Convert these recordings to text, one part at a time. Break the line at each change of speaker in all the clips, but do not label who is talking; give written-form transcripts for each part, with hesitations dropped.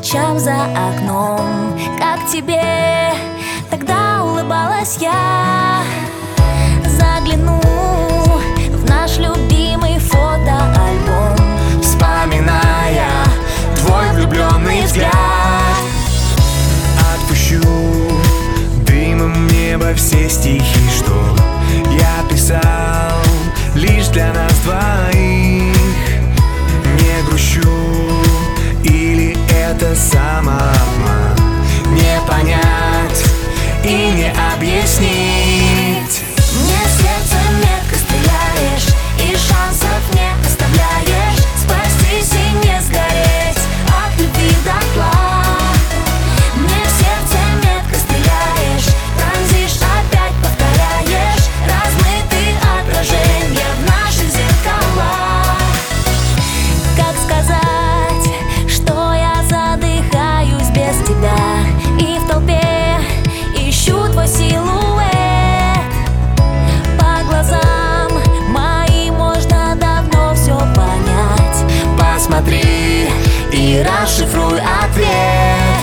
ночам за окном. Как тебе тогда улыбалась я? Загляну в наш любимый фотоальбом,
вспоминая твой влюбленный взгляд. Отпущу дымом небо все стихи, что я писал лишь для нас двоих. Не грущу, или это самообман? Не понять и не объяснить.
мне сердцем метко стреляешь и шансов не оставляешь. Спастись и не сгореть от любви дотла. Мне в сердце метко стреляешь, пронзишь, опять повторяешь. Размытые отражения в наши зеркала. Как сказать, что я задыхаюсь без тебя, и в толпе ищу твой силуэт. По глазам моим можно давно все понять.
Посмотри и расшифруй ответ.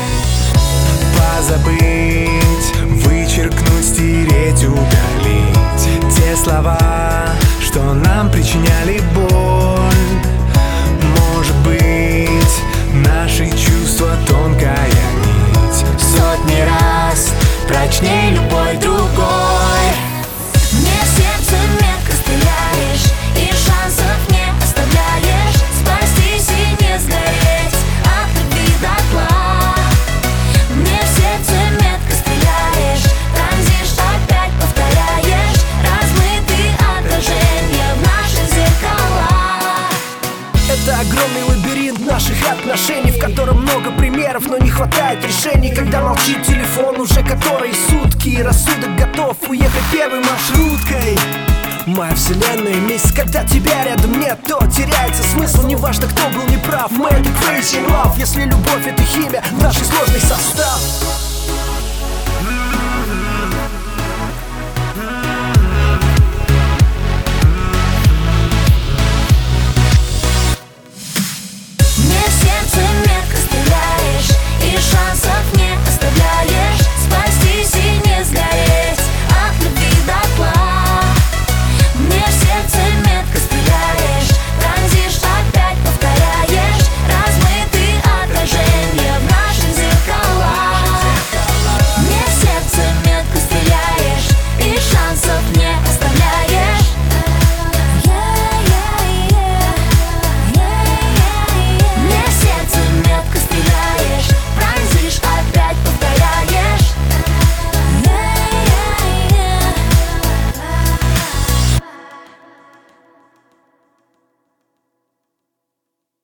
Позабыть, вычеркнуть, стереть, удалить те слова, что нам причиняли боль. Может быть, наши чувства тонкая нить, сотни раз прочней любой другой.
Мне в сердце метко стреляешь и шансов не оставляешь. Спастись и не сгореть от любви дотла. Мне в сердце метко стреляешь, пронзишь, опять повторяешь. Размытые отражения в наши зеркала.
Это огромный лабиринт наших отношений, в котором много примеров, но не хватает решений. Когда молчит телефон уже которые сутки, и рассудок готов уехать первой маршруткой. Моя вселенная месяц, когда тебя рядом нет, то теряется смысл. Неважно, кто был неправ, мы это crazy in love. Если любовь — это химия, наш сложный состав.